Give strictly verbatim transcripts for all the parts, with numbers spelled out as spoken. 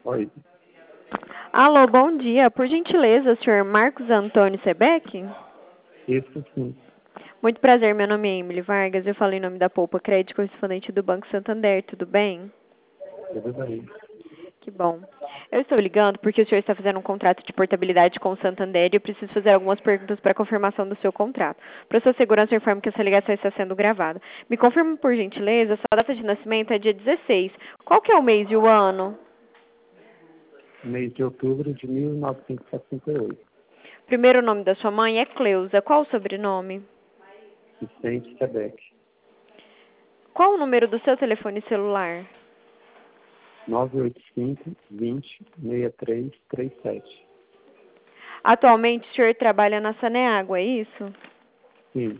Oi, Alô, bom dia. Por gentileza, senhor Marcos Antônio Sebeck? isso sim, Muito prazer, meu nome é Emily Vargas. Eu falo em nome da Poupa Crédito, correspondente do Banco Santander. Tudo bem? tudo bem. Que bom. Eu estou ligando porque o senhor está fazendo um contrato de portabilidade com o Santander e eu preciso fazer algumas perguntas para confirmação do seu contrato. Para sua segurança, eu informo que essa ligação está sendo gravada. Me confirme, por gentileza, sua data de nascimento é dia dezesseis. Qual que é o mês e o ano? Mês de outubro de mil novecentos e sessenta e oito. Primeiro nome da sua mãe é Cleusa. Qual o sobrenome? Vicente Sebeck. Qual o número do seu telefone celular? nove oito cinco, vinte, sessenta e três, trinta e sete. Atualmente, o senhor trabalha na Saneágua, é isso? Sim,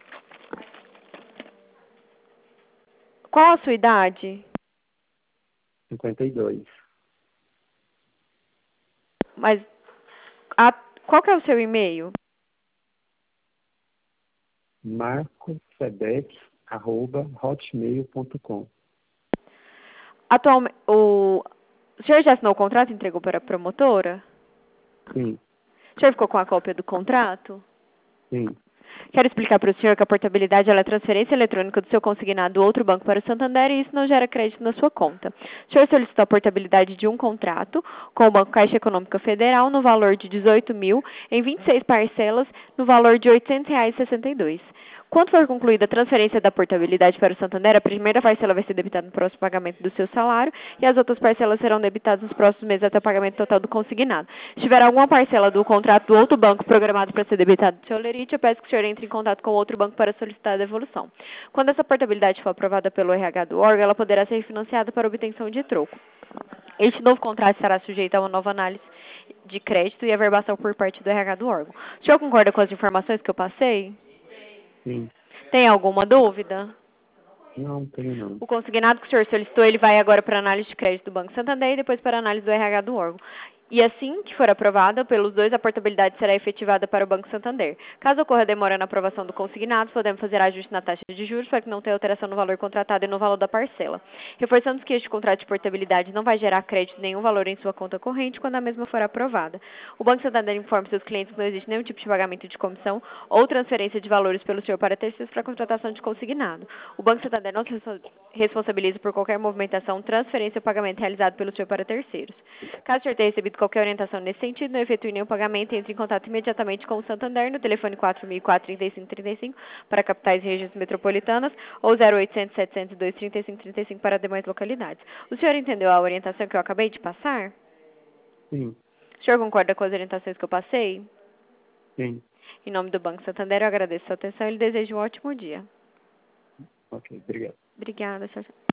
Qual a sua idade? cinquenta e dois. Mas a, qual que é o seu e-mail? marcosebeck, arroba, hotmail ponto com. Atualmente, o, o senhor já assinou o contrato e entregou para a promotora? Sim, O senhor ficou com a cópia do contrato? sim, Quero explicar para o senhor que a portabilidade ela é a transferência eletrônica do seu consignado do outro banco para o Santander e isso não gera crédito na sua conta. O senhor solicitou a portabilidade de um contrato com o Banco Caixa Econômica Federal no valor de dezoito mil em vinte e seis parcelas no valor de oitocentos reais e sessenta e dois centavos. Quando for concluída a transferência da portabilidade para o Santander, a primeira parcela vai ser debitada no próximo pagamento do seu salário e as outras parcelas serão debitadas nos próximos meses até o pagamento total do consignado. Se tiver alguma parcela do contrato do outro banco programado para ser debitada do seu lerite, eu peço que o senhor entre em contato com o outro banco para solicitar a devolução. Quando essa portabilidade for aprovada pelo R H do órgão, ela poderá ser refinanciada para obtenção de troco. Este novo contrato estará sujeito a uma nova análise de crédito e averbação por parte do R H do órgão. O senhor concorda com as informações que eu passei? sim. Tem alguma dúvida? Não, tenho não. O consignado que o senhor solicitou, ele vai agora para a análise de crédito do Banco Santander e depois para a análise do R H do órgão. E assim que for aprovada pelos dois, a portabilidade será efetivada para o Banco Santander. Caso ocorra demora na aprovação do consignado, podemos fazer ajuste na taxa de juros para que não tenha alteração no valor contratado e no valor da parcela. Reforçando que este contrato de portabilidade não vai gerar crédito nenhum valor em sua conta corrente quando a mesma for aprovada. O Banco Santander informa seus clientes que não existe nenhum tipo de pagamento de comissão ou transferência de valores pelo senhor para terceiros para contratação de consignado. O Banco Santander não se respo- responsabiliza por qualquer movimentação, transferência ou pagamento realizado pelo senhor para terceiros. Caso o senhor tenha recebido qualquer orientação nesse sentido, não efetue nenhum pagamento, entre em contato imediatamente com o Santander no telefone quatro mil e quatro, trinta e cinco trinta e cinco para capitais e regiões metropolitanas ou zero oitocentos, setecentos e dois, trinta e cinco trinta e cinco para demais localidades. O senhor entendeu a orientação que eu acabei de passar? Sim, O senhor concorda com as orientações que eu passei? sim. Em nome do Banco Santander, eu agradeço a sua atenção e lhe desejo um ótimo dia. Ok, obrigado. Obrigada, tchau, tchau.